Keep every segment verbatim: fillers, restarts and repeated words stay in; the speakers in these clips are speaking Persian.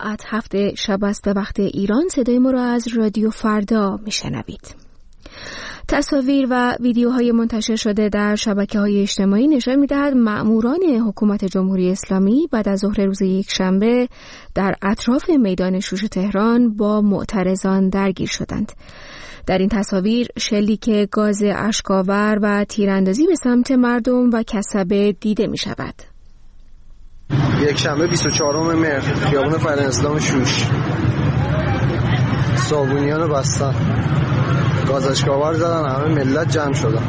ساعت هفت شب است به وقت ایران. صدای ما را از رادیو فردا میشنوید. تصاویر و ویدیوهای منتشر شده در شبکه‌های اجتماعی نشان می‌دهد مأموران حکومت جمهوری اسلامی بعد از ظهر روز یکشنبه در اطراف میدان شوش تهران با معترضان درگیر شدند. در این تصاویر شلیک گاز اشک‌آور و تیراندازی به سمت مردم و کسبه دیده می‌شود. یکشنبه بیست و چهارم مهر، خیابان فرنگ‌اسلام شوش، صابونیان رو بستن، گاز اشک‌آور زدن، همه ملت جمع شدن.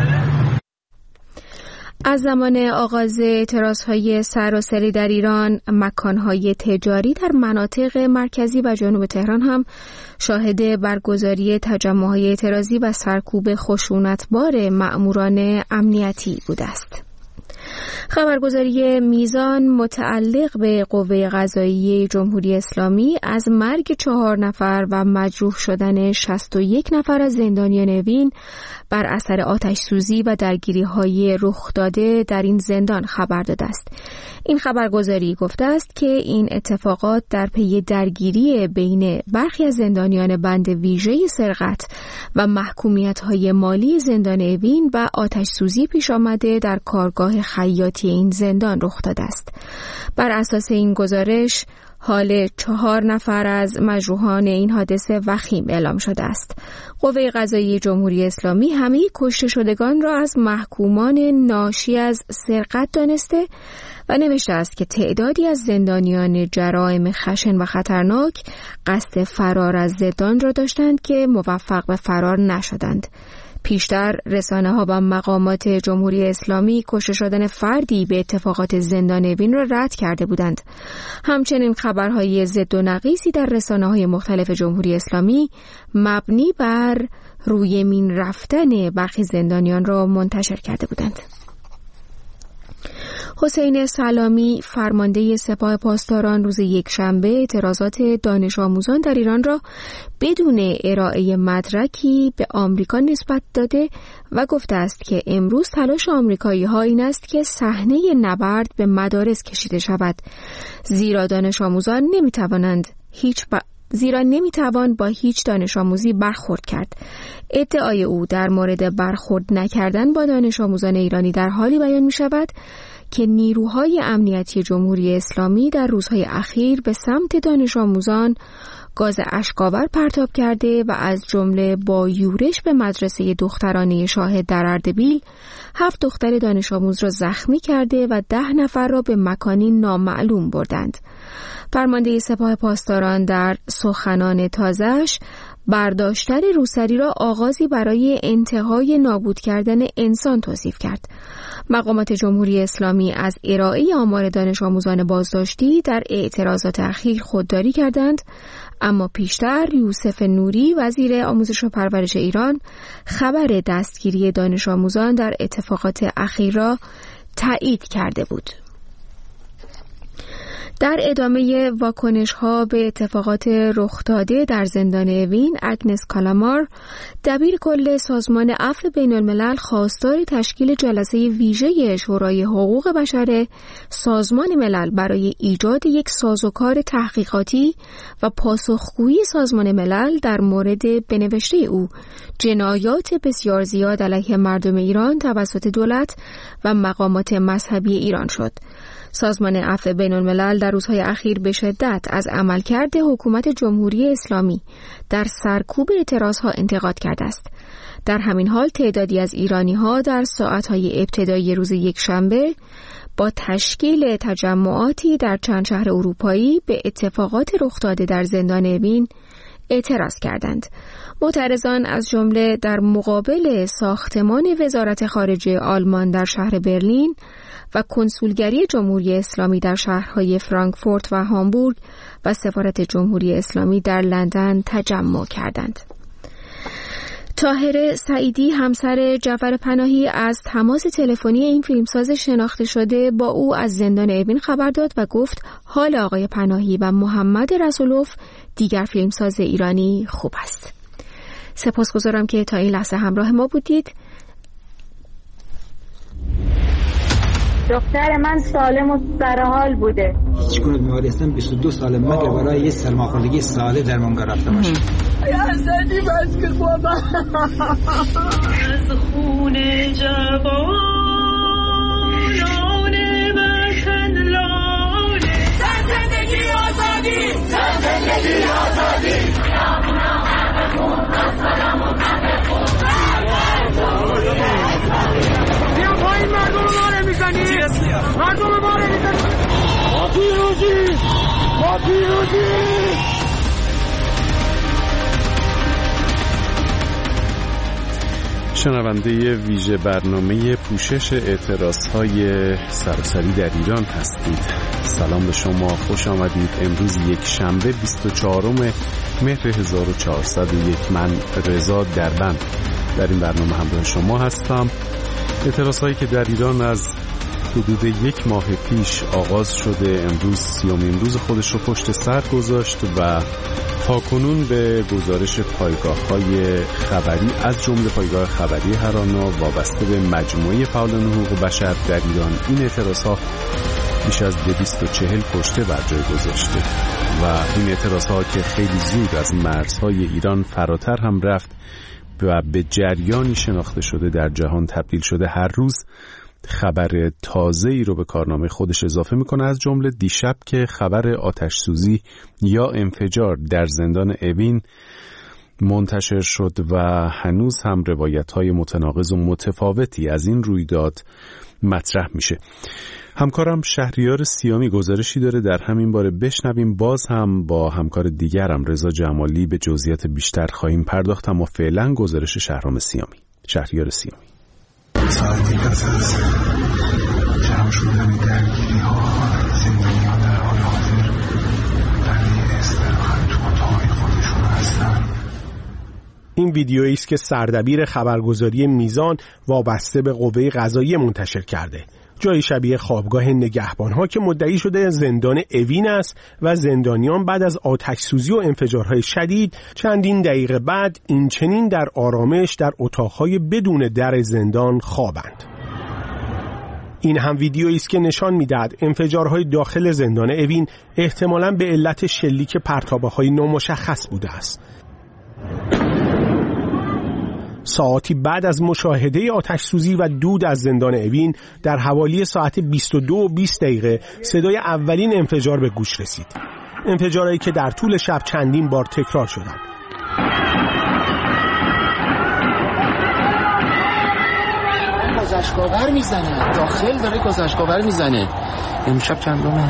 از زمان آغاز اعتراضهای سراسری در ایران، مکانهای تجاری در مناطق مرکزی و جنوب تهران هم شاهد برگزاری تجمع‌های اعتراضی و سرکوب خشونتبار مأموران امنیتی بوده است. خبرگزاری میزان متعلق به قوه قضاییه جمهوری اسلامی از مرگ چهار نفر و مجروح شدن شصت و یک نفر از زندانیان اوین بر اثر آتش سوزی و درگیری‌های رخ داده در این زندان خبر داده است. این خبرگزاری گفته است که این اتفاقات در پی درگیری بین برخی از زندانیان بند ویژه سرقت و محکومیت‌های مالی زندان اوین و آتش سوزی پیش آمده در کارگاه خیاطی این زندان رخ داده است. بر اساس این گزارش حال چهار نفر از مجروحان این حادثه وخیم اعلام شده است. قوه قضاییه جمهوری اسلامی همه کشته شدگان را از محکومان ناشی از سرقت دانسته و نوشته است که تعدادی از زندانیان جرایم خشن و خطرناک قصد فرار از زندان را داشتند که موفق به فرار نشدند. پیشتر رسانه‌ها و مقامات جمهوری اسلامی کشته شدن فردی به اتفاقات زندان اوین را رد کرده بودند. همچنین خبرهای ضد و نقیصی در رسانه‌های مختلف جمهوری اسلامی مبنی بر روی مین رفتن برخی زندانیان را منتشر کرده بودند. حسین سلامی فرمانده سپاه پاسداران روز یکشنبه اعتراضات دانش آموزان در ایران را بدون ارائه مدرکی به آمریکا نسبت داده و گفته است که امروز تلاش آمریکایی‌ها این است که صحنه نبرد به مدارس کشیده شود، زیرا دانش آموزان نمی‌توانند هیچ ب... زیرا نمیتوان با هیچ دانش آموزی برخورد کرد. ادعای او در مورد برخورد نکردن با دانش آموزان ایرانی در حالی بیان می شود که نیروهای امنیتی جمهوری اسلامی در روزهای اخیر به سمت دانش آموزان گاز اشک‌آور پرتاب کرده و از جمله با یورش به مدرسه دخترانه شاهد در اردبیل هفت دختر دانش آموز را زخمی کرده و ده نفر را به مکانی نامعلوم بردند. فرمانده سپاه پاسداران در سخنان تازه‌اش برداشتن روسری را آغازی برای انتهای نابود کردن انسان توصیف کرد. مقامات جمهوری اسلامی از ارائه آمار دانش آموزان بازداشتی در اعتراضات اخیر خودداری کردند، اما پیشتر یوسف نوری وزیر آموزش و پرورش ایران خبر دستگیری دانش آموزان در اتفاقات اخیر را تایید کرده بود. در ادامه واکنش‌ها به اتفاقات رخ داده در زندان اوین، اگنس کالامار، دبیر کل سازمان عفو بین الملل، خواستار تشکیل جلسه ویژه شورای حقوق بشر سازمان ملل برای ایجاد یک سازوکار تحقیقاتی و پاسخگویی سازمان ملل در مورد به نوشته او جنایات بسیار زیاد علیه مردم ایران توسط دولت و مقامات مذهبی ایران شد. سازمان عفو بین الملل در روزهای اخیر به شدت از عملکرد حکومت جمهوری اسلامی در سرکوب اعتراضها انتقاد کرده است. در همین حال تعدادی از ایرانی‌ها در ساعت‌های ابتدایی روز یکشنبه با تشکیل تجمعاتی در چند شهر اروپایی به اتفاقات رخ داده در زندان اوین اعتراض کردند. معترضان از جمله در مقابل ساختمان وزارت خارجه آلمان در شهر برلین و کنسولگری جمهوری اسلامی در شهرهای فرانکفورت و هامبورگ و سفارت جمهوری اسلامی در لندن تجمع کردند. طاهره سعیدی همسر جعفر پناهی از تماس تلفنی این فیلمساز شناخته شده با او از زندان اوین خبر داد و گفت حال آقای پناهی و محمد رسولوف دیگر فیلمساز ایرانی خوب است. سپاسگزارم که تا این لحظه همراه ما بودید. دختر من سالم و سرحال بوده. هیچ گونه بیماری هستم بیست و دو سال مگه برای یه سرماخوردگی ساده درمانگاه رفته باشه. یا زدی بس که بابا از خون جوانان وطن لاله. زندگی آزادی، زندگی آزادی. بیا پایین، مردم رو ماره میزنی، مردم رو ماره میزنی. ما پیروزی، ما پیروزی. شنونده ویژه برنامه پوشش اعتراضهای سراسری در ایران هستید. سلام به شما، خوش آمدید. امروز یک شنبه بیست و چهارم مهر هزار و چهارصد و یک. من رضا دربند در این برنامه همراه شما هستم. اعتراضهایی که در ایران از حدود یک ماه پیش آغاز شده امروز سیومین روز خودش رو پشت سر گذاشت و تاکنون به گزارش پایگاه‌های خبری از جمله پایگاه خبری هرانا وابسته به مجموعه فعالان حقوق بشر در ایران این اعتراضها بیش از دویست و چهل کشته بر جای گذاشته و این اعتراضها که خیلی زود از مرزهای ایران فراتر هم رفت و به جریانی شناخته شده در جهان تبدیل شده، هر روز خبر تازه‌ای رو به کارنامه خودش اضافه میکنه. از جمله دیشب که خبر آتش سوزی یا انفجار در زندان اوین منتشر شد و هنوز هم روایت‌های متناقض و متفاوتی از این رویداد مطرح میشه. همکارم شهریار سیامی گزارشی داره در همین باره، بشنویم. باز هم با همکار دیگرم رضا جمالی به جزئیات بیشتر خواهیم پرداخت، اما فعلا گزارش شهرام سیامی. شهریار سیامی. ساعتی پس از جمع شدن درگیری ها، زندانیان در حال حاضر برای استراحت تو اتاق خودشون هستن. این ویدیویی است که سردبیر خبرگزاری میزان وابسته به قوه قضاییه منتشر کرده. جای شبیه خوابگاه نگهبان‌ها که مدعی شده زندان اوین است و زندانیان بعد از آتش سوزی و انفجارهای شدید چندین دقیقه بعد این چنین در آرامش در اتاق‌های بدون در زندان خوابند. این هم ویدیویی است که نشان می‌دهد انفجارهای داخل زندان اوین احتمالاً به علت شلیک پرتابه‌های نامشخص بوده است. ساعتی بعد از مشاهده آتش سوزی و دود از زندان اوین در حوالی ساعت بیست و دو و بیست دقیقه صدای اولین انفجار به گوش رسید. انفجارهایی که در طول شب چندین بار تکرار شدند. گذشتگاور میزنه، داخل داره گذشتگاور میزنه. امشب چندمه؟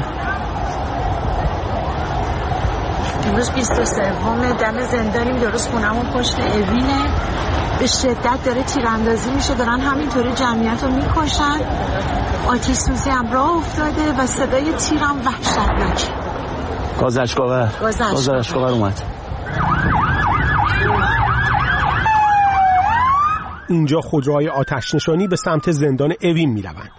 امروز بیست و سوم دم زندانیم، درست خونمون پشت اوینه. به شدت داره تیراندازی میشه، دارن همینطوری جمعیت رو میکشن. آتش سوزی هم راه افتاده و صدای تیرم وحشتناک. گذشتگاور گذشتگاور اومد. اینجا خودروهای آتش نشانی به سمت زندان اوین میروند.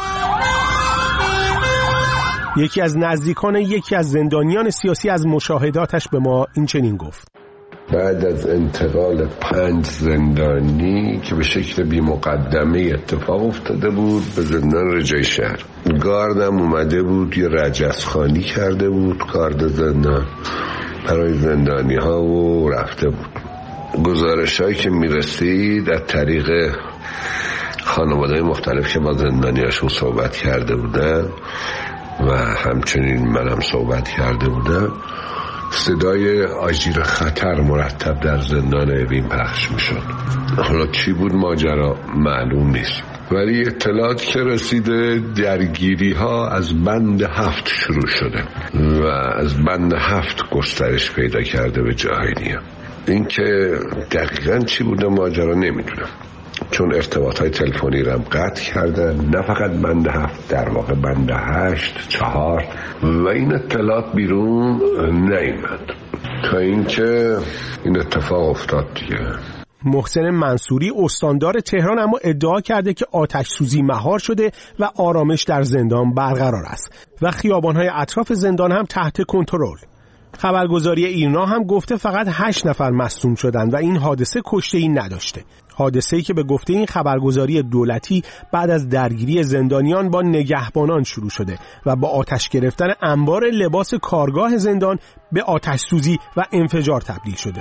یکی از نزدیکان یکی از زندانیان سیاسی از مشاهداتش به ما این چنین گفت: بعد از انتقال پنج زندانی که به شکل بی مقدمه اتفاق افتاده بود به زندان رجای شهر، گاردم اومده بود یه رجزخوانی کرده بود گارد زندان برای زندانی ها و رفته بود. گزارش هایی که میرسید از طریق خانواده مختلف که با زندانی هاشون صحبت کرده بودن و همچنین منم صحبت کرده بودم، صدای آژیر خطر مرتب در زندان اوین پخش می شد. حالا چی بود ماجرا معلوم نیست، ولی اطلاعات که رسیده درگیری ها از بند هفت شروع شده و از بند هفت گسترش پیدا کرده به جاهای دیگه. این که دقیقاً چی بوده ماجرا نمیدونم، چون ارتباط های تلفنی رو هم قطع کردن، نه فقط بند هفت، در واقع بند هشت، چهار، و این اطلاعات بیرون نیامد تا اینکه این اتفاق افتاد دیگه. محسن منصوری استاندار تهران اما ادعا کرده که آتش سوزی مهار شده و آرامش در زندان برقرار است و خیابان‌های اطراف زندان هم تحت کنترل. خبرگزاری ایرنا هم گفته فقط هشت نفر مصدوم شدند و این حادثه کشته‌ای نداشته. حادثه‌ای که به گفته این خبرگزاری دولتی بعد از درگیری زندانیان با نگهبانان شروع شده و با آتش گرفتن انبار لباس کارگاه زندان به آتش سوزی و انفجار تبدیل شده.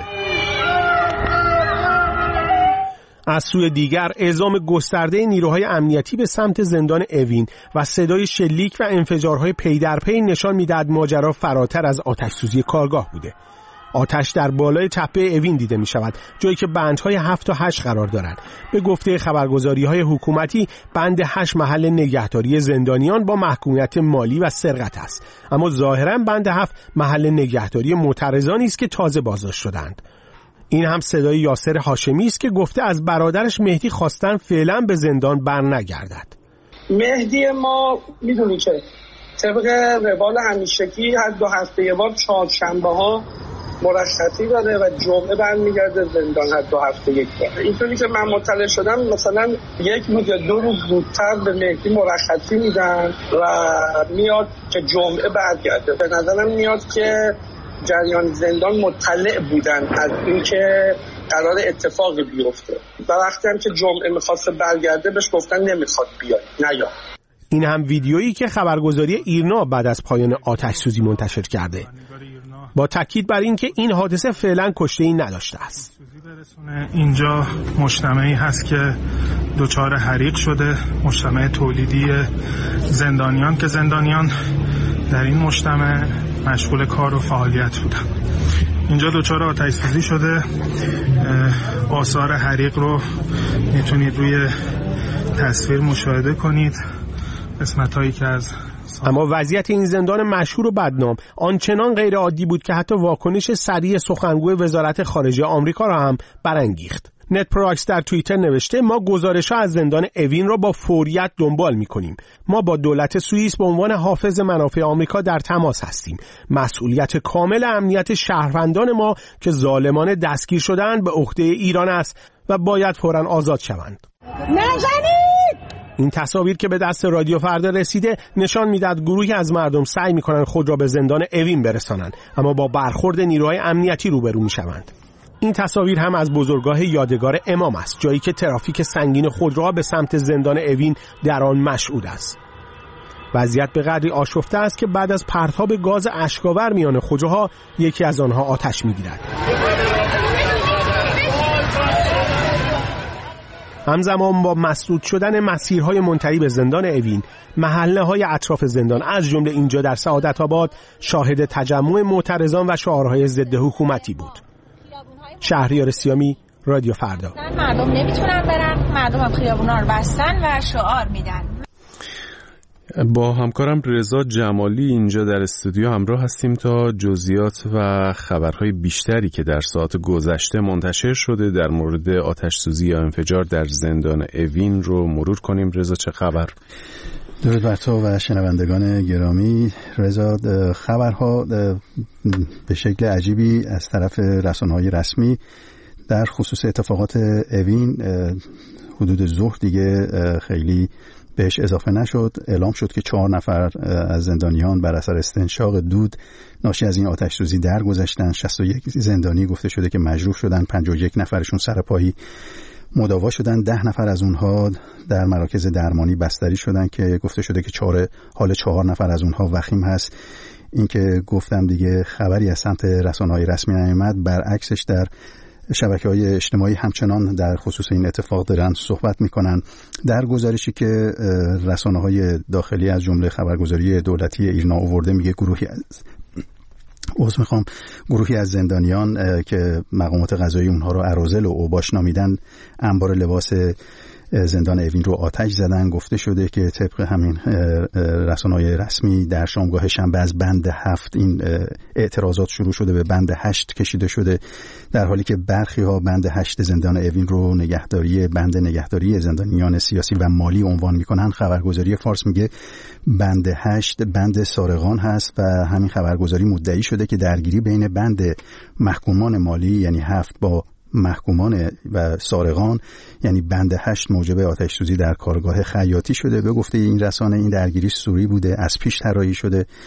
از سوی دیگر اعزام گسترده نیروهای امنیتی به سمت زندان اوین و صدای شلیک و انفجارهای پی در پی نشان می‌دهد ماجرا فراتر از آتش سوزی کارگاه بوده. آتش در بالای تپه اوین دیده می شود، جایی که بندهای هفت تا هشت قرار دارند. به گفته خبرگزاری‌های حکومتی بند هشت محل نگهداری زندانیان با محکومیت مالی و سرقت است، اما ظاهراً بند هفت محل نگهداری معترضانی است که تازه بازداشت شدند. این هم صدای یاسر هاشمی است که گفته از برادرش مهدی خواستن فعلا به زندان برنگردد. مهدی ما میدونی که طبق روال همیشگی هر دو هفته یه بار چهارشنبه‌ها مرخصی داره و جمعه برمیگرده زندان هر دو هفته یک بار. اینطوری که من مطلع شدم مثلا یک روز یا دو روز زودتر به مهدی مرخصی میدن و میاد که جمعه برگرده. به نظرم میاد که جریان زندان مطلع بودن از اینکه قرار اتفاقی بیفته و وقتی هم که جمعه میخواسته برگرده بهش گفتن نمیخواد بیاد نیا. این هم ویدیویی که خبرگزاری ایرنا بعد از پایان آتش سوزی منتشر کرده، با تاکید بر این که این حادثه فعلا کشته‌ای نداشته است. اینجا مجتمعی هست که دچار حریق شده، مجتمع تولیدی زندانیان که زندانیان در این مجتمع مشغول کار و فعالیت بودن. اینجا دچار آتش سوزی شده. آثار حریق رو میتونید روی تصویر مشاهده کنید. قسمت‌هایی که از اما وضعیت این زندان مشهور و بدنام آنچنان غیر عادی بود که حتی واکنش سریع سخنگوی وزارت خارجه آمریکا را هم برانگیخت. نت پراکس در توییتر نوشته ما گزارش‌ها از زندان اوین را با فوریت دنبال می‌کنیم. ما با دولت سوئیس به عنوان حافظ منافع آمریکا در تماس هستیم. مسئولیت کامل امنیت شهروندان ما که ظالمانه دستگیر شده‌اند به عهده ایران است و باید فوراً آزاد شوند. نزنید! این تصاویر که به دست رادیو فردا رسیده نشان میدهد گروهی از مردم سعی می‌کنند خود را به زندان اوین برسانند، اما با برخورد نیروهای امنیتی روبرو می‌شوند. این تصاویر هم از بزرگاه یادگار امام است، جایی که ترافیک سنگین خودروها به سمت زندان اوین در آن مشهود است. وضعیت به قدری آشفته است که بعد از پرتاب گاز اشک‌آور میان خودروها یکی از آنها آتش می‌گیرد. همزمان با مسدود شدن مسیرهای منتهی به زندان اوین، محله‌های اطراف زندان از جمله اینجا در سعادت‌آباد شاهد تجمع معترضان و شعارهای ضد حکومتی بود. شهریار سیامی، رادیو فردا. مردم نمیتونن برن، مردم هم خیابونا رو بستن و شعار میدن. با همکارم رضا جمالی اینجا در استودیو همراه هستیم تا جزئیات و خبرهای بیشتری که در ساعات گذشته منتشر شده در مورد آتش سوزی یا انفجار در زندان اوین رو مرور کنیم. رضا چه خبر؟ درود بر تو و شنوندگان گرامی. رضا، خبرها به شکل عجیبی از طرف رسانه‌های رسمی در خصوص اتفاقات اوین حدود ظهر دیگه خیلی بهش اضافه نشد. اعلام شد که چهار نفر از زندانیان بر اثر استنشاق دود ناشی از این آتش سوزی درگذشتن. شصت و یک زندانی گفته شده که مجروح شدن، پنجاه و یک نفرشون سرپایی مداوا شدن، ده نفر از اونها در مراکز درمانی بستری شدن که گفته شده که چهار حال چهار نفر از اونها وخیم هست. این که گفتم دیگه خبری از سمت رسانه‌های رسمی نیامد، برعکسش در شبکه‌های اجتماعی همچنان در خصوص این اتفاق دارن صحبت میکنن. در گزارشی که رسانه‌های داخلی از جمله خبرگزاری دولتی ایرنا آورده میگه گروهی از عذر میخوام گروهی از زندانیان که مقامات قضایی اونها رو اراذل و اوباش نامیدن انبار لباس زندان اوین رو آتش زدن. گفته شده که طبق همین رسانه‌های رسمی در شامگاه شنبه از بند هفت این اعتراضات شروع شده به بند هشت کشیده شده، در حالی که برخی ها بند هشت زندان اوین رو نگهداری بند نگهداری زندانیان سیاسی و مالی عنوان میکنن. خبرگزاری فارس میگه بند هشت بند سارقان هست و همین خبرگزاری مدعی شده که درگیری بین بند محکومان مالی یعنی هفت با محکومان و سارقان یعنی بند هشت موجب آتش سوزی در کارگاه خیاطی شده. به گفته این رسانه این درگیری سوری بوده، از پیش طراحی شده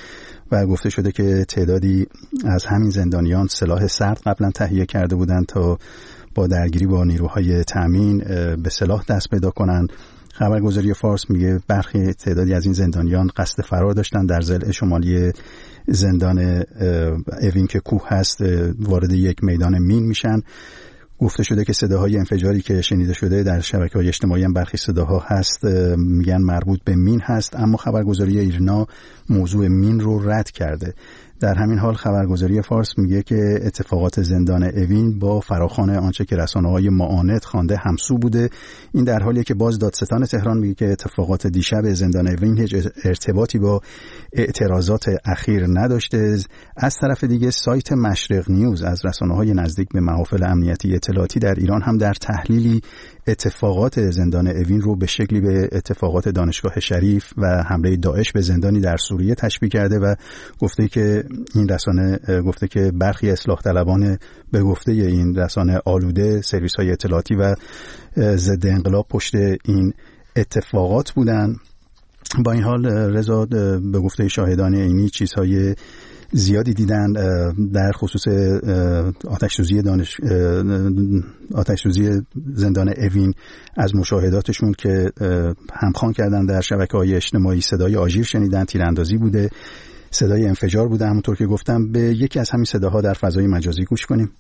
و گفته شده که تعدادی از همین زندانیان سلاح سرد قبلا تهیه کرده بودند تا با درگیری با نیروهای تامین به سلاح دست پیدا کنند. خبرگزاری فارس میگه برخی تعدادی از این زندانیان قصد فرار داشتن، در ضلع شمالی زندان اوین که کوه هست وارد یک میدان مین میشن. گفته شده که صداهای انفجاری که شنیده شده در شبکه‌های اجتماعی هم برخی صداها هست میگن مربوط به مین هست، اما خبرگزاری ایرنا موضوع مین رو رد کرده. در همین حال خبرگزاری فارس میگه که اتفاقات زندان اوین با فراخوان آنچه که رسانه‌های معاند خوانده همسو بوده. این در حالیه که باز دادستان تهران میگه که اتفاقات دیشب زندان اوین هیچ ارتباطی با اعتراضات اخیر نداشته. از طرف دیگه سایت مشرق نیوز از رسانه‌های نزدیک به محافل امنیتی اطلاعاتی در ایران هم در تحلیلی اتفاقات زندان اوین رو به شکلی به اتفاقات دانشگاه شریف و حمله داعش به زندانی در سوریه تشبیه کرده و گفته که این رسانه گفته که برخی اصلاح طلبان به گفته این رسانه آلوده سرویس‌های اطلاعاتی و ضد انقلاب پشت این اتفاقات بودن. با این حال رضا به گفته شاهدان عینی چیزهای زیادی دیدن در خصوص آتش سوزی دانش آتش سوزی زندان اوین. از مشاهداتشون که همخوان کردن در شبکه‌های اجتماعی صدای آژیر شنیدن، تیراندازی بوده، صدای انفجار بوده. همونطور که گفتم به یکی از همین صداها در فضای مجازی گوش کنیم.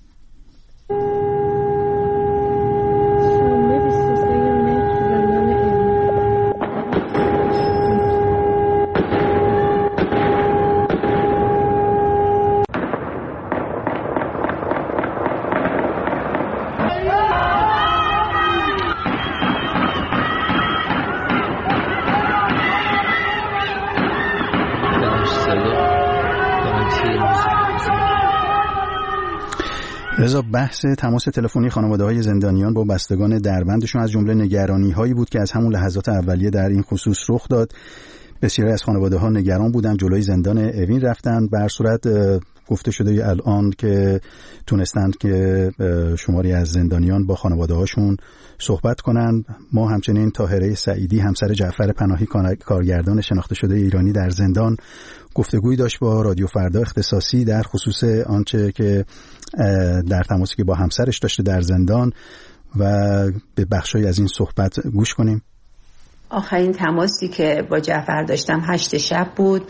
رضا، بحث تماس تلفنی خانواده‌های زندانیان با بستگان دربندشون از جمله نگرانی‌هایی بود که از همون لحظات اولیه در این خصوص رخ داد. بسیاری از خانواده‌ها نگران بودن، جلوی زندان اوین رفتن. به هر صورت گفته شده الان که تونستند که شماری از زندانیان با خانواده‌هاشون صحبت کنند. ما همچنین طاهره سعیدی همسر جعفر پناهی کارگردان شناخته شده ایرانی در زندان گفتگویی داشت با رادیو فردا اختصاصی در خصوص آنچه که در تماسی که با همسرش داشته در زندان و به بخشی از این صحبت گوش کنیم. آخرین تماسی که با جعفر داشتم هشت شب بود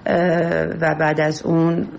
و بعد از اون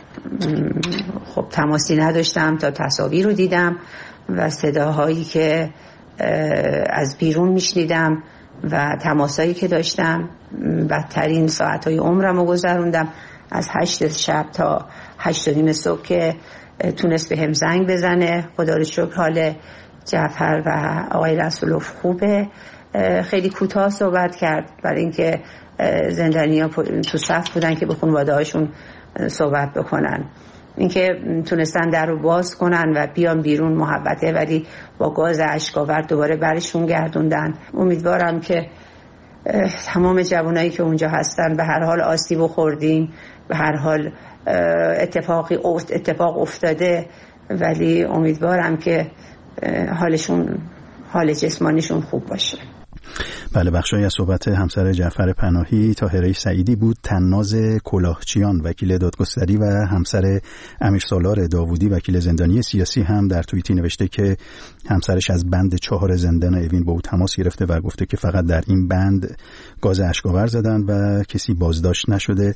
خب تماسی نداشتم تا تصاویر رو دیدم و صداهایی که از بیرون میشنیدم و تماسایی که داشتم. بدترین ساعتهای عمرم رو گذروندم از هشت شب تا هشت و نیم صبح که تونست به هم زنگ بزنه. خدا رو شکر حال جعفر و آقای رسولوف خوبه. خیلی کوتاه صحبت کرد برای اینکه زندانی‌ها تو صف بودن که به خانواده هاشون صحبت بکنن. اینکه تونستن در رو باز کنن و بیان بیرون محبته، ولی با گاز اشک‌آور دوباره برشون گردوندن. امیدوارم که تمام جوانایی که اونجا هستن به هر حال آسیب خوردیم، به هر حال اتفاقی اتفاق افتاده، ولی امیدوارم که حالشون حال جسمانیشون خوب باشه. بله، بخشی از صحبت همسر جعفر پناهی طاهره سعیدی بود. طناز کلاهچیان وکیل دادگستری و همسر امیرسالار داوودی وکیل زندانی سیاسی هم در توییتی نوشته که همسرش از بند چهار زندان اوین با او تماس گرفته و گفته که فقط در این بند گاز اشک‌آور زدن و کسی بازداشت نشده.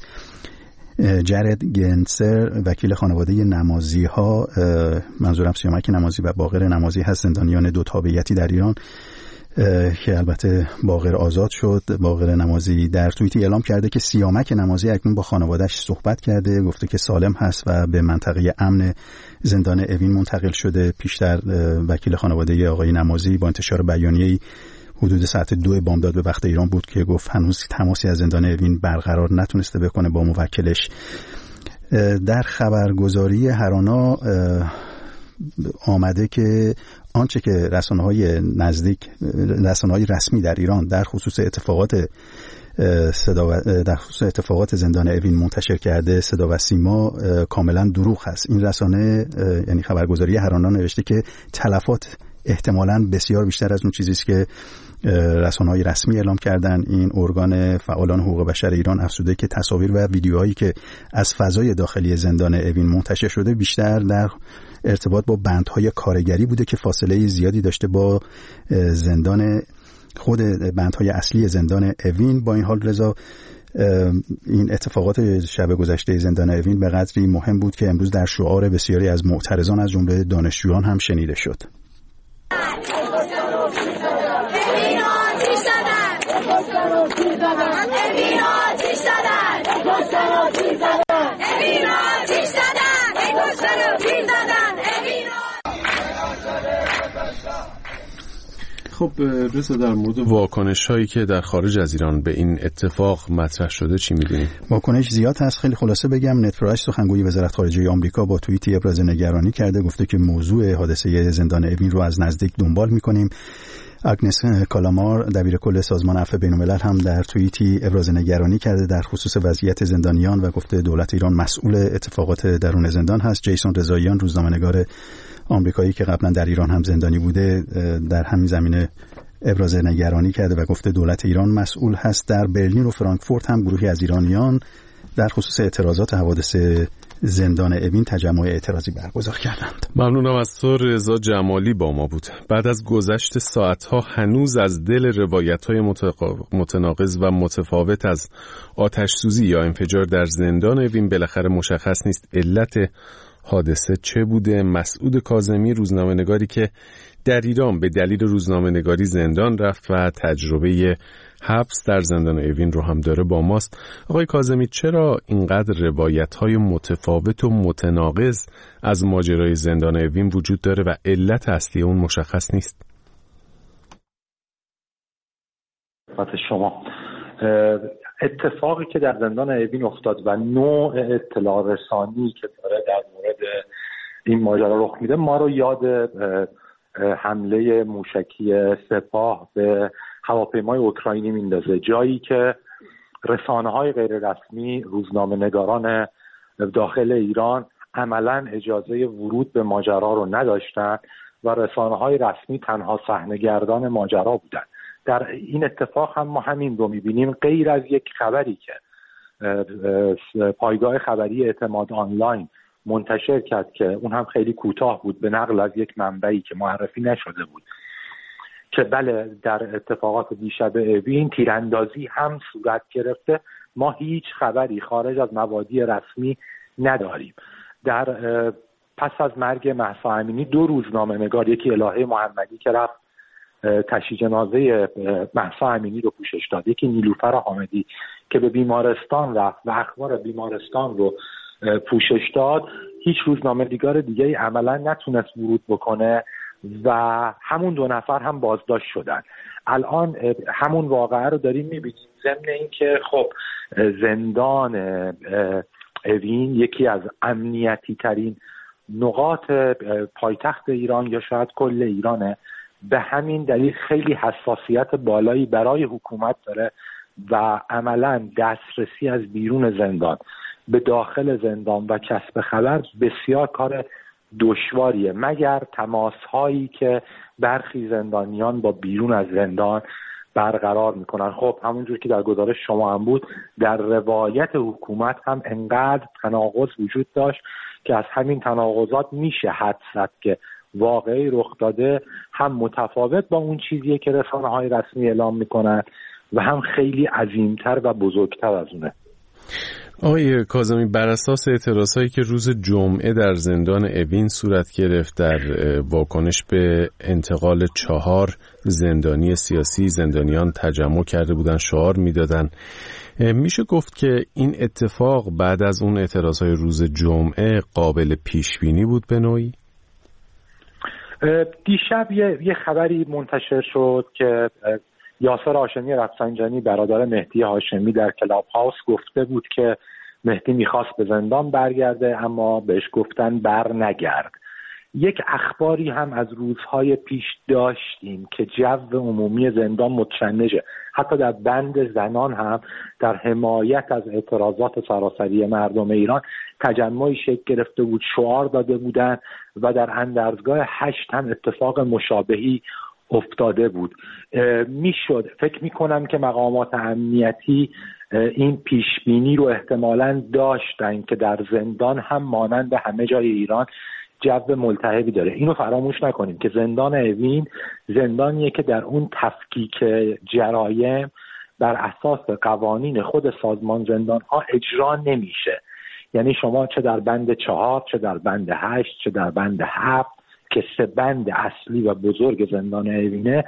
جرد گنسر وکیل خانواده نمازی ها، منظورم سیامک نمازی و باقر نمازی هست، زندانیان دو تابعیتی در ایران که البته باقر آزاد شد. باقر نمازی در توییتی اعلام کرده که سیامک نمازی اکنون با خانواده‌اش صحبت کرده، گفته که سالم هست و به منطقه امن زندان اوین منتقل شده. پیشتر وکیل خانواده آقای نمازی با انتشار بیانیه‌ای حدود ساعت دو بامداد به وقت ایران بود که گفت هنوز تماسی از زندان اوین برقرار نتونسته بکنه با موکلش. در خبرگزاری هرانا آمده که آنچه که رسانه‌های نزدیک رسانه‌های رسمی در ایران در خصوص اتفاقات صدا در خصوص اتفاقات زندان اوین منتشر کرده صدا و سیما کاملا دروغ هست. این رسانه یعنی خبرگزاری هرانا نوشته که تلفات احتمالاً بسیار بیشتر از اون چیزی است که رسانه‌های رسمی اعلام کردن. این ارگان فعالان حقوق بشر ایران افزوده که تصاویر و ویدیوهایی که از فضای داخلی زندان اوین منتشر شده بیشتر در ارتباط با بندهای کارگری بوده که فاصله زیادی داشته با زندان خود بندهای اصلی زندان اوین. با این حال رضا، این اتفاقات شب گذشته زندان اوین به قدری مهم بود که امروز در شعار بسیاری از معترضان از جمله دانشجویان هم شنیده شد. خب رضا، در مورد واکنش هایی که در خارج از ایران به این اتفاق مطرح شده چی می‌دونی؟ واکنش زیاد هست. خیلی خلاصه بگم، نت پرایس سخنگوی وزارت خارجه آمریکا با توییتی ابراز نگرانی کرده، گفته که موضوع حادثه زندان اوین رو از نزدیک دنبال می‌کنیم. آگنس کالامار دبیر کل سازمان عفو بین‌الملل هم در توییتی ابراز نگرانی کرده در خصوص وضعیت زندانیان و گفته دولت ایران مسئول اتفاقات درون زندان هست. جیسون رضاییان روزنامه‌نگار آمریکایی که قبلا در ایران هم زندانی بوده در همین زمینه ابراز نگرانی کرده و گفته دولت ایران مسئول هست. در برلین و فرانکفورت هم گروهی از ایرانیان در خصوص اعتراضات حوادث زندان اوین تجمع اعتراضی برگزار کردند. ممنونم از تو. رضا جمالی با ما بود. بعد از گذشت ساعتها هنوز از دل روایت‌های متناقض و متفاوت از آتش سوزی یا انفجار در زندان اوین بالاخره مشخص نیست علت حادثه چه بوده. مسعود کاظمی، روزنامه‌نگاری که در ایران به دلیل روزنامه‌نگاری زندان رفت و تجربه حبس در زندان اوین رو هم داره، با ماست. آقای کاظمی، چرا اینقدر روایت‌های متفاوت و متناقض از ماجرای زندان اوین وجود داره و علت اصلی اون مشخص نیست؟ خدمت شما، اتفاقی که در زندان اوین افتاد و نوع اطلاع رسانی که داره در مورد این ماجرا رخ میده ما رو یاد حمله موشکی سپاه به هواپیمای اوکراینی میندازه، جایی که رسانه‌های غیر رسمی، روزنامه‌نگاران داخل ایران عملاً اجازه ورود به ماجرا رو نداشتن و رسانه‌های رسمی تنها صحنه‌گردان ماجرا بودن. در این اتفاق هم ما همین رو می‌بینیم، غیر از یک خبری که پایگاه خبری اعتماد آنلاین منتشر کرد که اون هم خیلی کوتاه بود به نقل از یک منبعی که معرفی نشده بود که بله در اتفاقات دیشب اوین تیراندازی هم صورت گرفته، ما هیچ خبری خارج از مبادی رسمی نداریم. در پس از مرگ مهسا امینی دو روزنامه‌نگار، یکی الهه محمدی که رفت تشییع جنازه مهسا امینی رو پوشش داد، یکی نیلوفر حامدی که به بیمارستان رفت و اخبار بیمارستان رو پوشش داد، هیچ روزنامه‌نگار دیگه‌ای عملاً نتونست ورود بکنه و همون دو نفر هم بازداشت شدن. الان همون واقعه رو داریم می‌بینیم، ضمن این که خب زندان اوین یکی از امنیتی ترین نقاط پایتخت ایران یا شاید کل ایرانه، به همین دلیل خیلی حساسیت بالایی برای حکومت داره و عملاً دسترسی از بیرون زندان به داخل زندان و کسب خبر بسیار کار دشواریه، مگر تماس هایی که برخی زندانیان با بیرون از زندان برقرار میکنن. خب همونجور که در گزارش شما هم بود، در روایت حکومت هم انقدر تناقض وجود داشت که از همین تناقضات میشه حدس زد که واقعی رخ داده هم متفاوت با اون چیزیه که رسانه‌های رسمی اعلام میکنن و هم خیلی عظیمتر و بزرگتر از اونه. آقای کاظمی، بر اساس اعتراضایی که روز جمعه در زندان اوین صورت گرفت در واکنش به انتقال چهار زندانی سیاسی، زندانیان تجمع کرده بودن، شعار میدادن، میشه گفت که این اتفاق بعد از اون اعتراضهای روز جمعه قابل پیش بینی بود به نوعی؟ دیشب یه, یه خبری منتشر شد که یاسر هاشمی رفسنجانی برادر مهدی هاشمی در کلاب هاوس گفته بود که مهدی میخواست به زندان برگرده اما بهش گفتن بر نگرد. یک اخباری هم از روزهای پیش داشتیم که جو عمومی زندان متشنجه، حتی در بند زنان هم در حمایت از اعتراضات سراسری مردم ایران تجمعی شکل گرفته بود، شعار داده بودند و در اندرزگاه هشت هم اتفاق مشابهی افتاده بود. میشد فکر میکنم که مقامات امنیتی این پیشبینی رو احتمالاً داشتن که در زندان هم مانند همه جای ایران جو ملتهبی داره. اینو فراموش نکنیم که زندان اوین زندانیه که در اون تفکیک جرایم بر اساس قوانین خود سازمان زندان ها اجرا نمیشه. یعنی شما چه در بند چهار، چه در بند هشت، چه در بند هفت که سه بند اصلی و بزرگ زندان اوینه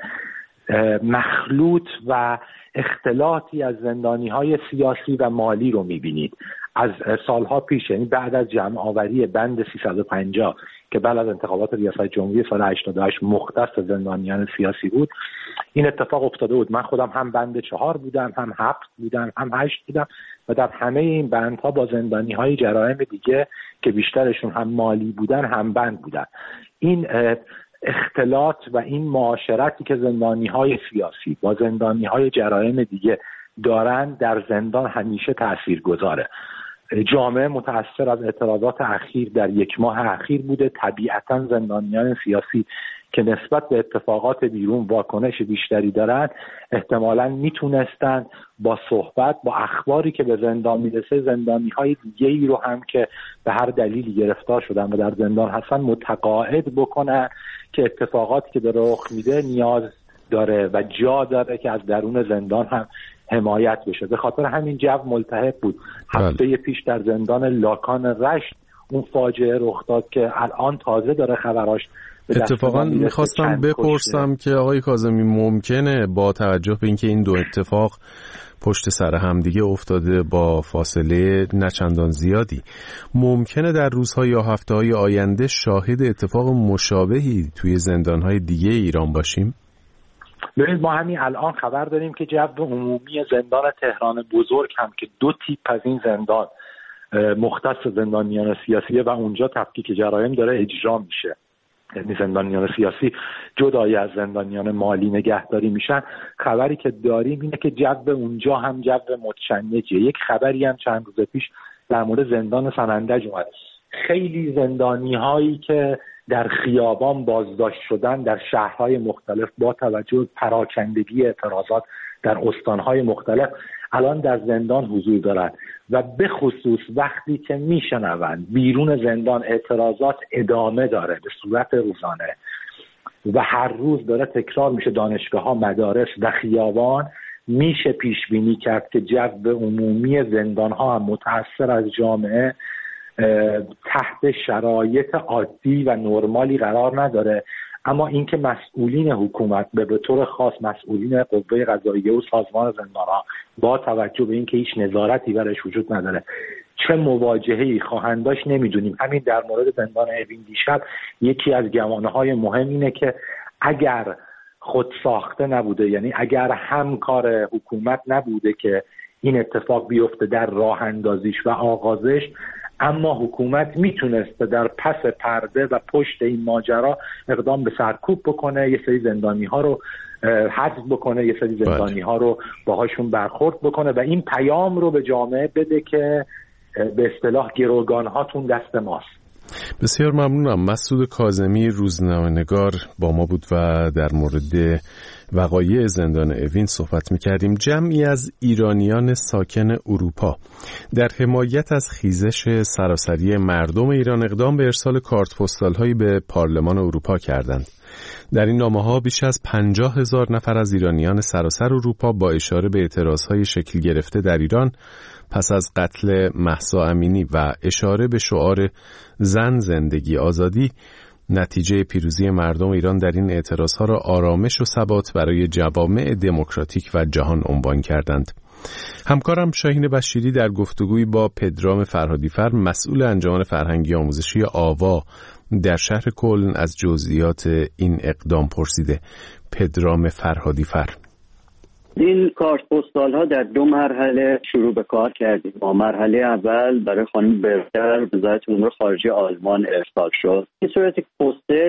مخلوط و اختلاطی از زندانی های سیاسی و مالی رو میبینید. از سالها پیش، یعنی بعد از جمع آوری بند سیصد و پنجاه که بعد از انتخابات ریاست جمهوری سال هشتاد و هشت مختص زندانیان سیاسی بود، این اتفاق افتاده بود. من خودم هم بند چهار بودم، هم هفت بودم، هم هشت بودم و در همه این بندها با زندانی های جرایم دیگه که بیشترشون هم مالی بودن هم بند بودن. این اختلاط و این معاشرتی که زندانی های سیاسی با زندانی های جرایم دیگه دارن در زندان همیشه تأثیر گذاره. جامعه متأثر از اعتراضات اخیر در یک ماه اخیر بوده. طبیعتا زندانیان سیاسی که نسبت به اتفاقات بیرون واکنش بیشتری دارن احتمالاً میتونستن با صحبت، با اخباری که به زندان میرسه، زندانی های دیگه ای رو هم که به هر دلیلی گرفتار شدن و در زندان هستن متقاعد بکنن که اتفاقاتی که داره رخ میده نیاز داره و جا داره که از درون زندان هم حمایت بشه. به خاطر همین جو ملتهب بود. هفته پیش در زندان لاکان رشت اون فاجعه رخ داد که الان تازه داره خبراش. اتفاقا میخواستم بپرسم که آقای کاظمی ممکنه با توجه به اینکه این دو اتفاق پشت سر هم دیگه افتاده با فاصله نچندان زیادی، ممکنه در روزهای یا هفته‌های آینده شاهد اتفاق مشابهی توی زندان‌های دیگه ایران باشیم؟ ببینید ما همین الان خبر داریم که جو عمومی زندان تهران بزرگ هم که دو تیپ از این زندان مختص زندانیان سیاسیه و اونجا تفکیک جرایم داره اجرا میشه، یعنی زندانیان سیاسی جدای از زندانیان مالی نگهداری میشن. خبری که داریم اینه که جو اونجا هم جو متشنجه. یک خبری هم چند روز پیش در مورد زندان سنندج اومد. خیلی زندانی هایی که در خیابان بازداشت شدن در شهرهای مختلف با توجه به پراکندگی اعتراضات در استانهای مختلف الان در زندان حضور دارند و به خصوص وقتی که میشنوند بیرون زندان اعتراضات ادامه داره به صورت روزانه و هر روز داره تکرار میشه دانشگاه ها، مدارس و خیابان، میشه پیش بینی کرد که جو عمومی زندان ها هم متأثر از جامعه تحت شرایط عادی و نرمالی قرار نداره. اما اینکه مسئولین حکومت به به طور خاص مسئولین قوه قضاییه و سازمان زندان‌ها با توجه به اینکه هیچ نظارتی برش وجود نداره چه مواجهه‌ای خواهند داشت نمیدونیم. همین در مورد زندان اوین دیشب یکی از گمانه‌های مهم اینه که اگر خود ساخته نبوده، یعنی اگر همکار حکومت نبوده که این اتفاق بیفته در راه اندازیش و آغازش، اما حکومت میتونسته در پس پرده و پشت این ماجرا اقدام به سرکوب بکنه، یه سری زندانی ها رو حذف بکنه، یه سری زندانی ها رو باهاشون برخورد بکنه و این پیام رو به جامعه بده که به اصطلاح گروگان هاتون دست ماست. بسیار ممنونم. مسعود کاظمی روزنامه‌نگار با ما بود و در مورد وقایع زندان اوین صحبت می‌کردیم. جمعی از ایرانیان ساکن اروپا در حمایت از خیزش سراسری مردم ایران اقدام به ارسال کارت پستال‌هایی به پارلمان اروپا کردند. در این نامه‌ها بیش از پنجاه هزار نفر از ایرانیان سراسر اروپا با اشاره به اعتراضهای شکل گرفته در ایران پس از قتل مهسا امینی و اشاره به شعار زن زندگی آزادی نتیجه پیروزی مردم ایران در این اعتراضها را آرامش و ثبات برای جوامع دموکراتیک و جهان عنوان کردند. همکارم شاهین بشیری در گفتگویی با پدرام فرهادیفر مسئول انجمن فرهنگی آموزشی آوا در شهر کلن از جزئیات این اقدام پرسیده. پدرام فرهادیفر: این کارت پستال ها در دو مرحله شروع به کار کردیم. ما مرحله اول برای خانم برگر وزارت امور خارجه آلمان ارسال شد. این صورت پوستر یک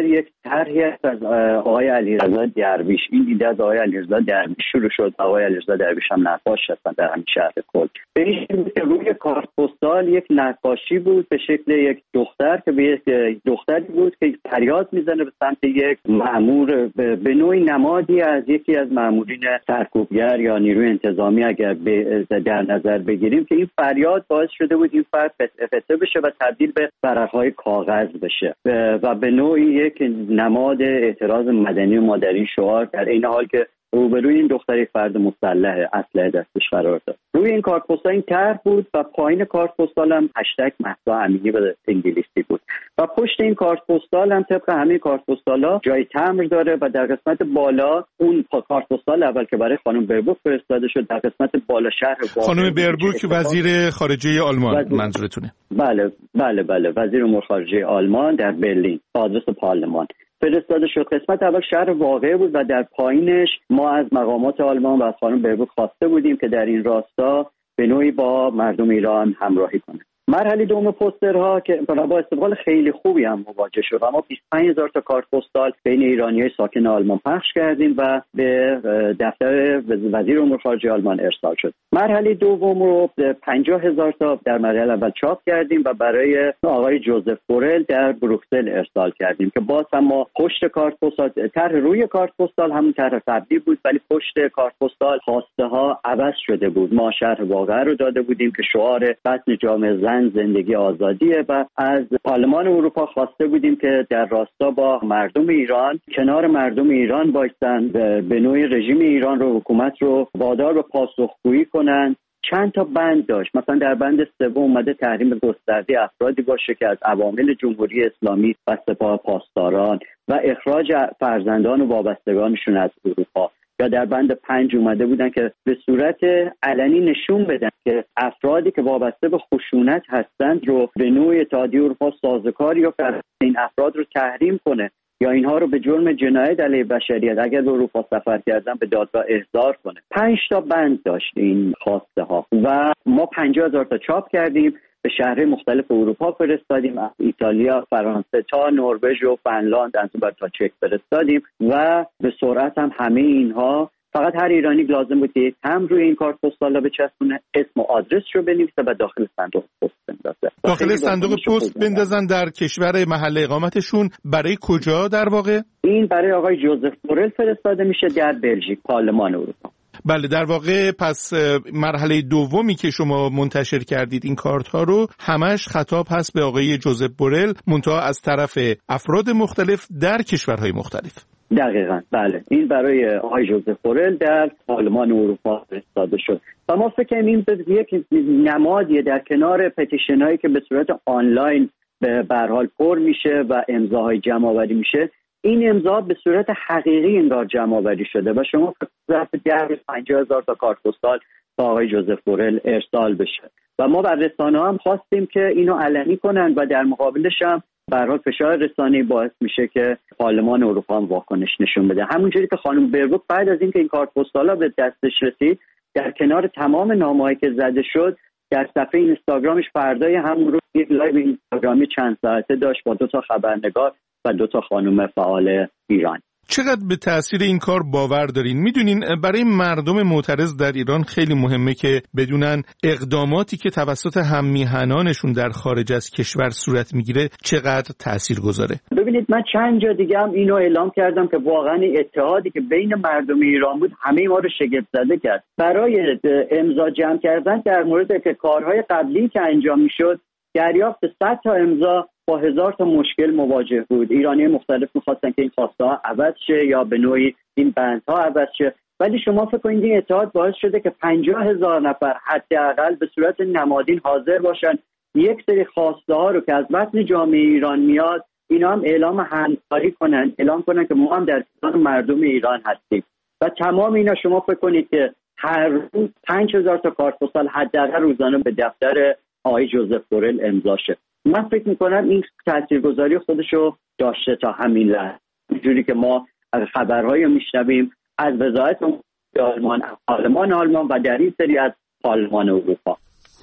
طرحی از آقای علیرضا درویش. این ایده از آقای علیرضا درویش شروع شد. آقای علیرضا درویش هم نقاش هستن در همین شهر کل. به این شکل که روی کارت پستال یک نقاشی بود به شکل یک دختر که به یک دختری بود که فریاد میزنه به سمت یک مأمور، به نوعی نمادی از یکی از مأمورین سرکوبگر یا نیروی انتظامی اگر در نظر بگیریم، که این فریاد باعث شده بود این فرد فتحه بشه و تبدیل به ورقهای کاغذ بشه و به نوعی یک نماد اعتراض مدنی و ما در این شعار در این حال که روبروی این دختر یک فرد مسلح اسلحه دستش قرار داد. روی این کارت پستال این طرح بود و پایین کارت پستال هم هشتگ مهسا امینی به انگلیسی بود و پشت این کارت پستال هم طبق همه کارت پستالا جای تمر داره و در قسمت بالا اون کارت پستال اول که برای خانم بربوک فرستاده شد در قسمت بالا شهر خانم بربوک وزیر خارجه آلمان وزیر... منظورتونه؟ بله بله بله وزیر امور خارجه آلمان در برلین آدرس پارلمان فرستاده شد. قسمت اول شهر واقعه بود و در پایینش ما از مقامات آلمان و از خانم بربوک خواسته بودیم که در این راستا به نوعی با مردم ایران همراهی کنه. مرحله دوم پوسترها که با استقبال خیلی خوبی هم مواجه شد و ما بیست و پنج هزار تا کارت پستال بین ایرانیای ساکن آلمان پخش کردیم و به دفتر وزیر امور خارجه آلمان ارسال شد. مرحله دوم رو پنجاه هزار تا در مرحله اول چاپ کردیم و برای آقای جوزف بورل در بروکسل ارسال کردیم که باز هم ما پشت کارت پستال طرح روی کارت پستال همون طرح قبلی بود ولی پشت کارت پستال خواسته ها عوض شده بود. ما شرح واقعه رو داده بودیم که شعار بطن جامعه زن زندگی آزادیه و از پارلمان اروپا خواسته بودیم که در راستا با مردم ایران کنار مردم ایران بایستن، به نوعی رژیم ایران رو حکومت رو وادار به پاسخگویی کنن. چند تا بند داشت، مثلا در بند سوم اومده تحریم گسترده افرادی باشه که از عوامل جمهوری اسلامی و سپاه پاسداران و اخراج فرزندان و وابستگانشون از اروپا، یا در بند پنج اومده بودن که به صورت علنی نشون بدن که افرادی که وابسته به خشونت هستند رو به نوع اتحادیه اروپا سازوکار یا این افراد رو تحریم کنه یا اینها رو به جرم جنایت علیه بشریت اگر به اروپا سفر کردن به دادگاه احضار کنه. پنج تا بند داشت این خواسته ها و ما پنجاه هزار تا چاپ کردیم به شهرهای مختلف اروپا فرستادیم، از ایتالیا، فرانسه تا نروژ و فنلاند، از اون تا چک فرستادیم و به سرعت هم همه اینها فقط هر ایرانی لازم بود که هم روی این کارت پستالا بچسبونه، اسم و آدرس رو بنویسه و داخل صندوق پست بندازه. داخل صندوق پست بندازن در کشور محل اقامتشون. برای کجا در واقع؟ این برای آقای جوزف بورل فرستاده میشه در بلژیک، پارلمان اروپا. بله، در واقع پس مرحله دومی که شما منتشر کردید این کارت ها رو همش خطاب هست به آقای جوزف بورل، منتها از طرف افراد مختلف در کشورهای مختلف. دقیقاً بله، این برای آقای جوزف بورل در پارلمان اروپا فرستاده شد و ما فکر کنیم این یک نمادیه در کنار پتیشن هایی که به صورت آنلاین به هر حال پر میشه و امضاهای جمع آوری میشه. این امضا به صورت حقیقی انگار جمع آوری شده و شما ظرف ده پنجاه هزار تا کارت پستال تا آقای جوزف بورل ارسال بشه و ما بر رسانه هم خواستیم که اینو علنی کنن و در مقابلش هم به هر حال فشار رسانه‌ای باعث میشه که پارلمان اروپا هم واکنش نشون بده. همونجوری که خانم بربوک بعد از اینکه این کارت پستالا به دستش رسید در کنار تمام نامه‌هایی که زده شد در صفحه اینستاگرامش فردای همون روز یک لایو اینستاگرامی چند ساعته داشت با دو تا خبرنگار و دو تا خانم فعال ایران. چقدر به تأثیر این کار باور دارین؟ میدونین برای مردم معترض در ایران خیلی مهمه که بدونن اقداماتی که توسط هممیهنانشون در خارج از کشور صورت میگیره چقدر تأثیر گذاره. ببینید من چند جا دیگه هم اینو اعلام کردم که واقعا اتحادی که بین مردم ایران بود همه ما رو شگفت زده کرد. برای امضا جمع کردن در مورد که کارهای قبلی که انجام میشد دریافت صد تا امضا با هزار تا مشکل مواجه بود. ایرانی مختلف می‌خواستن که این خواسته ها عوض شه یا به نوعی این بندها عوض شه، ولی شما فکر کنید این اتحاد باعث شده که پنجاه هزار نفر حداقل به صورت نمادین حاضر باشن یک سری خواسته ها رو که از بطن جامعه ایران میاد اینا هم اعلام همکاری کنن، اعلام کنن که ما هم در کنار مردم ایران هستیم و تمام اینا شما فکر کنید که هر روز پنج هزار تا کارت پستال حداقل روزانه به دفتر آقای جوزف بورل امضا شه. من فکر میکنم این تاثیرگذاری خودشو داشته تا همین لحظه. اینجوری که ما از خبرهایی رو میشنویم از وزارت آلمان، پارلمان آلمان و در این سری از پارلمان اروپا.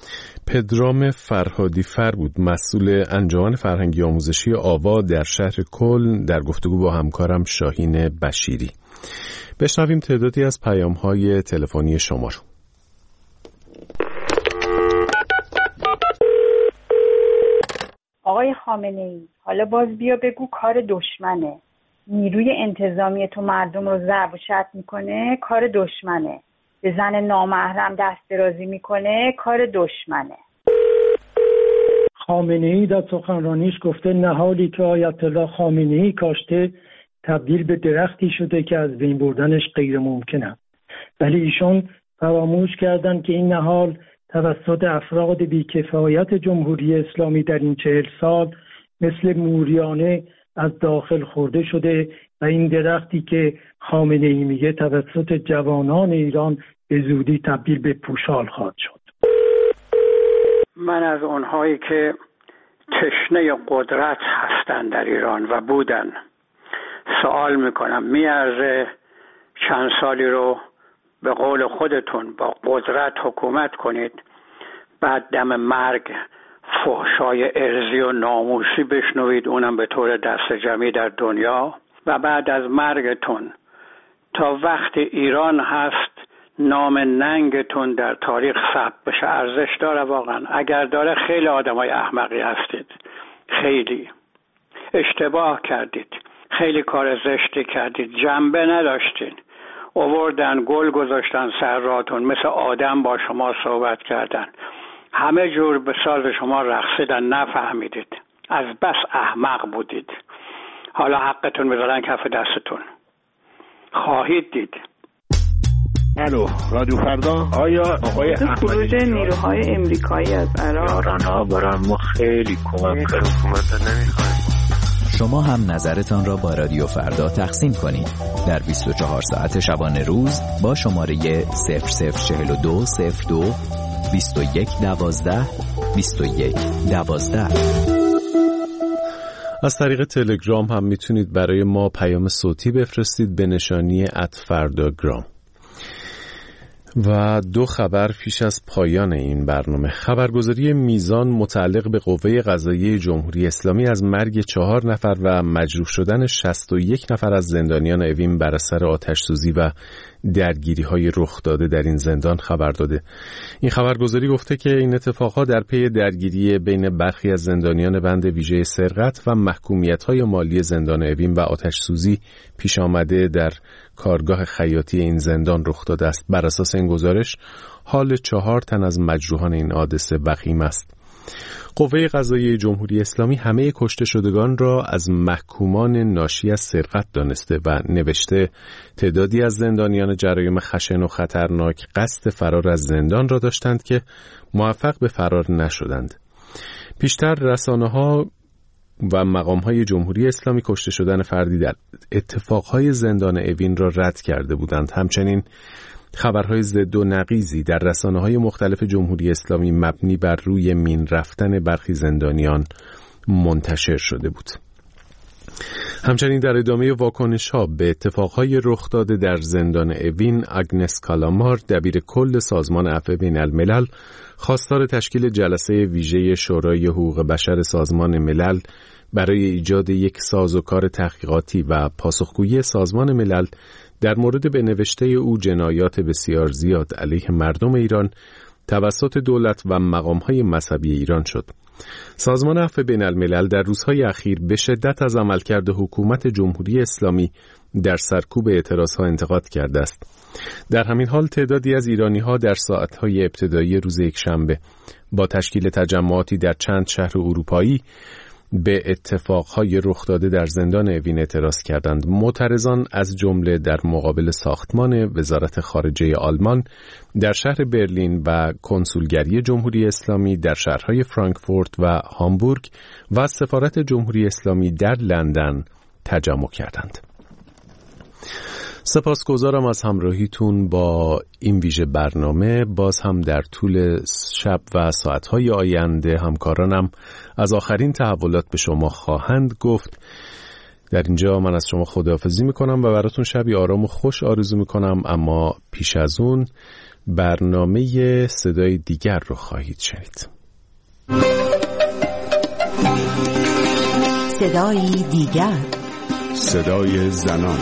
پدرام فرهادی فر بود، مسئول انجمن فرهنگی آموزشی آوا در شهر کلن، در گفتگو با همکارم شاهین بشیری. بشنویم تعدادی از پیام‌های تلفنی شما رو. آقای خامنه‌ای، حالا باز بیا بگو کار دشمنه. نیروی انتظامی تو مردم رو ضرب و شتم میکنه، کار دشمنه. به زن نامحرم دست درازی میکنه، کار دشمنه. خامنه‌ای در سخنرانیش گفته نهالی که آیت الله خامنه‌ای کاشته تبدیل به درختی شده که از بین بردنش غیر ممکنه. ولی ایشون فراموش کردن که این نهال توسط افراد بی‌کفایت جمهوری اسلامی در این چهل سال مثل موریانه از داخل خورده شده و این درختی که خامنه‌ای میگه توسط جوانان ایران به زودی تبدیل به پوشال خواهد شد. من از اونهایی که تشنه قدرت هستند در ایران و بودن سوال میکنم، میارزه چند سالی رو به قول خودتون با قدرت حکومت کنید، بعد دم مرگ فحشای ارضی و ناموسی بشنوید، اونم به طور دست جمعی در دنیا، و بعد از مرگتون تا وقت ایران هست نام ننگتون در تاریخ ثبت بشه؟ ارزش داره واقعا؟ اگر داره خیلی آدمای احمقی هستید، خیلی اشتباه کردید، خیلی کار زشتی کردید، جنبه نداشتین، آوردن گل گذاشتن سر راهتون، مثل آدم با شما صحبت کردن، همه جور به ساز شما رقصیدن، نفهمیدید، از بس احمق بودید. حالا حقتون میذارن کف دستتون، خواهید دید. الو رادیو فردا. آیا آقای خروج نیروهای امریکایی از عراق آنها برای ما خیلی کمک کرد، حکومت نمیخوایم. شما هم نظرتان را با رادیو فردا تقسیم کنید در بیست و چهار ساعت شبانه روز با شماره صفر صفر چهل و دو صفر دو بیست و یک دوازده بیست و یک دوازده. از طریق تلگرام هم میتونید برای ما پیام صوتی بفرستید به نشانی ات فرداگرام. و دو خبر پیش از پایان این برنامه. خبرگزاری میزان متعلق به قوه قضاییه جمهوری اسلامی از مرگ چهار نفر و مجروح شدن شصت و یک نفر از زندانیان اوین بر اثر آتش سوزی و درگیری های رخ داده در این زندان خبر داده. این خبرگزاری گفته که این اتفاقها در پی درگیری بین برخی از زندانیان بند ویژه سرقت و محکومیت های مالی زندان اوین و آتش سوزی پیش آمده در کارگاه خیاطی این زندان رخ داده است. بر اساس این گزارش حال چهار تن از مجروحان این حادثه وخیم است. قوه قضاییه جمهوری اسلامی همه کشته شدگان را از محکومان ناشی از سرقت دانسته و نوشته تعدادی از زندانیان جرایم خشن و خطرناک قصد فرار از زندان را داشتند که موفق به فرار نشدند. پیشتر رسانه‌ها و مقام‌های جمهوری اسلامی کشته شدن فردی در اتفاقهای زندان اوین را رد کرده بودند. همچنین خبرهای ضد و نقیضی در رسانه‌های مختلف جمهوری اسلامی مبنی بر روی مین رفتن برخی زندانیان منتشر شده بود. همچنین در ادامه واکنش‌ها به اتفاقهای رخ داده در زندان اوین، آگنس کالامار دبیر کل سازمان عفو بین الملل خواستار تشکیل جلسه ویژه شورای حقوق بشر سازمان ملل برای ایجاد یک سازوکار تحقیقاتی و پاسخگویی سازمان ملل در مورد به نوشته او جنایات بسیار زیاد علیه مردم ایران توسط دولت و مقام‌های مذهبی ایران شد. سازمان عفو بین الملل در روزهای اخیر به شدت از عملکرد حکومت جمهوری اسلامی در سرکوب اعتراضها انتقاد کرده است. در همین حال تعدادی از ایرانی‌ها در ساعت‌های ابتدایی روز یکشنبه با تشکیل تجمعاتی در چند شهر اروپایی به اتفاقهای رخ داده در زندان اوین اعتراض کردند. معترضان از جمله در مقابل ساختمان وزارت خارجه آلمان در شهر برلین و کنسولگری جمهوری اسلامی در شهرهای فرانکفورت و هامبورگ و سفارت جمهوری اسلامی در لندن تجمع کردند. سپاسگزارم از همراهیتون با این ویژه برنامه. باز هم در طول شب و ساعتهای آینده همکارانم از آخرین تحولات به شما خواهند گفت. در اینجا من از شما خداحافظی میکنم و براتون شبی آرام و خوش آرزو میکنم، اما پیش از اون برنامه صدای دیگر رو خواهید شنید. صدایی دیگر، صدای زنان.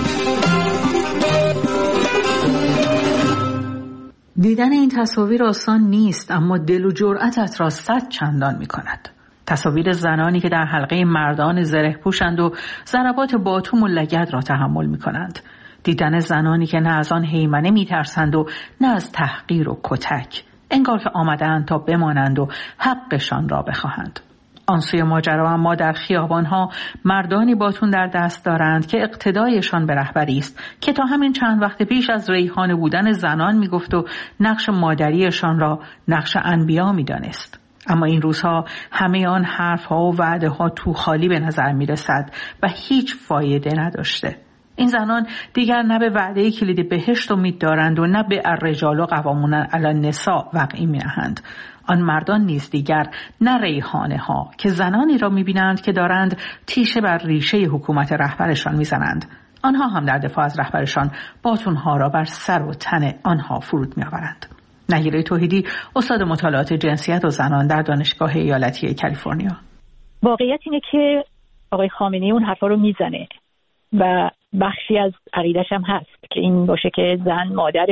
دیدن این تصاویر آسان نیست، اما دل و جرأتت را صد چندان می کند. تصاویر زنانی که در حلقه مردان زره پوشند و ضربات باتوم و لگد را تحمل می کنند. دیدن زنانی که نه از آن هیمنه می ترسند و نه از تحقیر و کتک، انگار که آمدند تا بمانند و حقشان را بخواهند. آن سوی ماجرا اما در خیابانها مردانی باتون در دست دارند که اقتدایشان به رهبری است که تا همین چند وقت پیش از ریحانه بودن زنان میگفت و نقش مادریشان را نقش انبیا میدانست. اما این روزها همه آن حرفها و وعده ها تو خالی به نظر میرسد و هیچ فایده نداشته. این زنان دیگر نه به وعده کلید بهشت امید دارند و نه به الرجال و قوامون علی النساء وقعی می‌نهند. آن مردان نیز دیگر نه ریحانه ها که زنانی را می‌بینند که دارند تیشه بر ریشه حکومت رهبرشان می‌زنند. آنها هم در دفاع از رهبرشان باتونها را بر سر و تن آنها فرود می‌آورند. نگیره توحیدی، استاد مطالعات جنسیت و زنان در دانشگاه ایالتی کالیفرنیا. واقعیت اینه که آقای خامنه‌ای اون حرفا رو میزنه و بخشی از عقیدش هم هست که این باشه که زن مادر،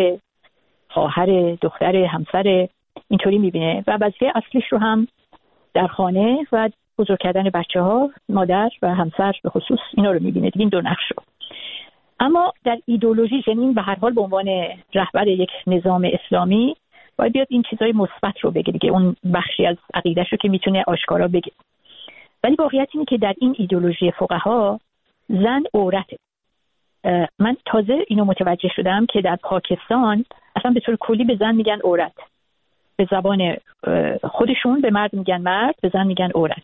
خواهر، دختر، همسر، اینطوری میبینه و وظیفه اصلیش رو هم در خانه و بزرگ کردن بچه ها، مادر و همسر به خصوص اینا رو میبینه، دیگه این دو نقش رو. اما در ایدئولوژی جنین به هر حال به عنوان رهبر یک نظام اسلامی باید بیاد این چیزای مثبت رو بگه دیگه، اون بخشی از عقیدش رو که میتونه آشکارا بگه. ولی واقعیت اینه که در این ایدئولوژی فقها زن عورته. من تازه اینو متوجه شدم که در پاکستان اصلا به طور کلی به زن میگن عورت، به زبان خودشون به مرد میگن مرد، به زن میگن عورت.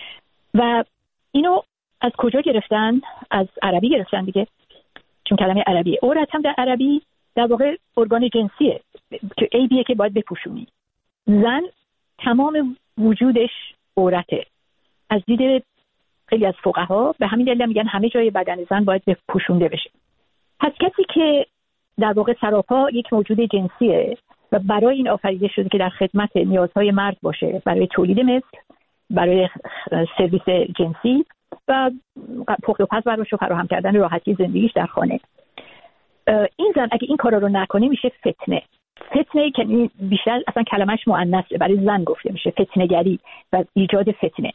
و اینو از کجا گرفتن؟ از عربی گرفتن دیگه، چون کلمه عربی عورت هم در عربی در واقع ارگان جنسیه که عیبیه که باید بپوشونی. زن تمام وجودش عورته از دید خیلی از فقها، به همین دلیل میگن همه جای بدن زن باید بپوشونده بشه. پس کسی که در واقع سراپا یک موجود جنسیه و برای این آفریده شده که در خدمت نیازهای مرد باشه، برای تولید مثل، برای سرویس جنسی و پخت و پز براش و فراهم کردن راحتی زندگیش در خانه، این زن اگه این کارا رو نکنه میشه فتنه. فتنه که بیشتر اصلا کلمش مؤنثه، برای زن گفته میشه، فتنه‌گری و ایجاد فتنه.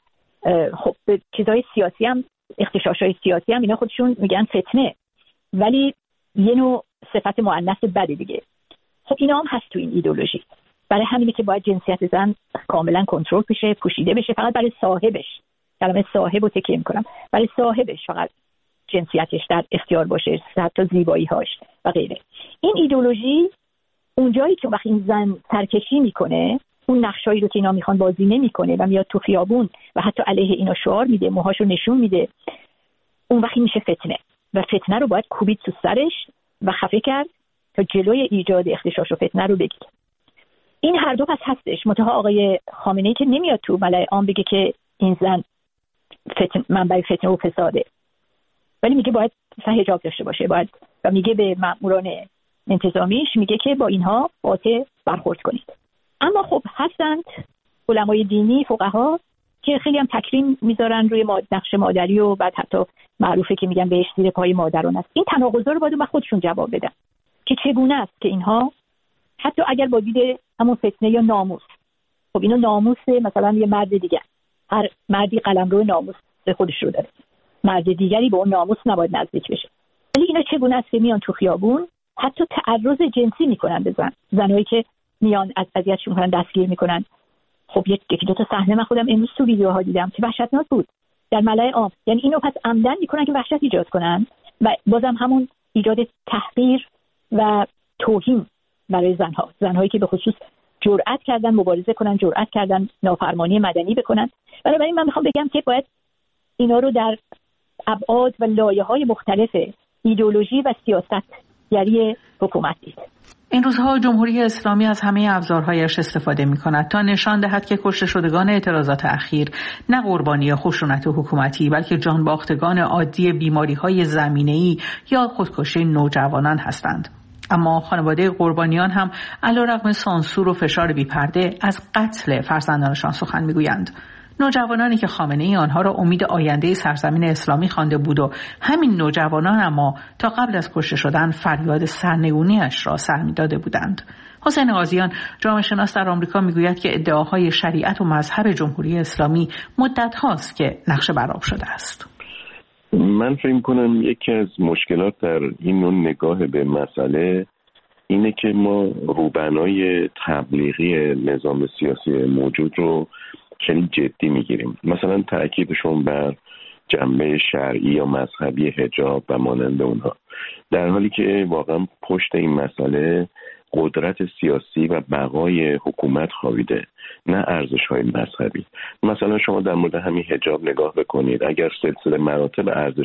خب به چیزای سیاسی هم، اغتشاش‌های سیاسی هم اینا خودشون میگن فتنه، ولی یه نوع صفت مؤنث بده دیگه. خب اینا هم هست تو این ایدئولوژی. برای همینه که باید جنسیت زن کاملا کنترل بشه، پوشیده بشه، فقط برای صاحبش، کلمه صاحب رو تکیه میکنم، برای صاحبش فقط جنسیتش در اختیار باشه، حتی زیبایی‌هاش و غیره. این ایدئولوژی اونجایی که وقتی این زن سرکشی میکنه، اون نقشایی رو که اینا میخوان بازی نمیکنه و میاد تو خیابون و حتی علیه اینا شعار میده، موهاشو نشون میده، اون وقتی میشه فتنه و فتنه رو باید کوبید تو سرش و خفه کرد تا جلوی ایجاد اختشاش و فتنه رو بگیره. این هر دو پس هستش. منتها آقای خامنه‌ای که نمیاد تو ملأ عام بگه که این زن فتن منبع فتنه و فساده، ولی میگه باید مثلا حجاب داشته باشه، باید، و میگه به مأموران انتظامیش میگه که با اینها قاطع برخورد کنید. اما خب هستند علمای دینی، فقها که خیلی هم تکریم میذارن روی نقش مادری و بعد حتی معروفه که میگن بهش زیر پای مادران است. این تناقضا رو باید با خودشون جواب بدن که چگونه است که اینها حتی اگر با دید همون فتنه یا ناموس، خب اینو ناموس مثلا یه مرد دیگه، هر مردی قلمرو ناموس خودش رو داره، مرد دیگری به اون ناموس نباید نزدیک بشه، ولی اینا چگونه است که میان تو خیابون حتی تعرض جنسی میکنن به زن، زنایی که میان از اذیتشون میکنن، دستگیر میکنن. خب یکی دو تا صحنه من خودم امروز تو ویدیوها دیدم که وحشتناک بود در ملأ عام. یعنی اینو پس عمدن میکنن که وحشت ایجاد کنن و بازم همون ایجاد تحقیر و توهین برای زنها، زنهایی که به خصوص جرأت کردن مبارزه کنن، جرأت کردن نافرمانی مدنی بکنن. بنابراین من میخوام بگم که باید اینا رو در ابعاد و لایه‌های مختلف ایدئولوژی و سیاستگری حکومت دید. این روزها جمهوری اسلامی از همه ابزارهایش استفاده می‌کند تا نشان دهد که کشته شدگان اعتراضات اخیر نه قربانی خشونت حکومتی بلکه جانباختگان عادی بیماری‌های زمینه‌ای یا خودکشی نوجوانان هستند. اما خانواده قربانیان هم علیرغم سانسور و فشار بی‌پرده از قتل فرزندانشان سخن می‌گویند. نوجوانانی که خامنه‌ای آنها را امید آینده سرزمین اسلامی خوانده بود و همین نوجوانان اما تا قبل از کشته شدن فریاد سرنگونی‌اش را سر می‌داده بودند. حسین قاضیان جامعه شناس در آمریکا میگوید که ادعاهای شریعت و مذهب جمهوری اسلامی مدت هاست که نقش برآب شده است. من فکر می‌کنم یکی از مشکلات در این نوع نگاه به مسئله اینه که ما روبنای تبلیغی نظام سیاسی موجود رو خیلی جدی میگیریم. مثلا تأکیدشون بر جنبه شرعی یا مذهبی حجاب و مانند اونها، در حالی که واقعا پشت این مسئله قدرت سیاسی و بقای حکومت خوابیده، نه ارزش‌های مذهبی. مثلا شما در مورد همین حجاب نگاه بکنید، اگر سلسله مراتب ارزش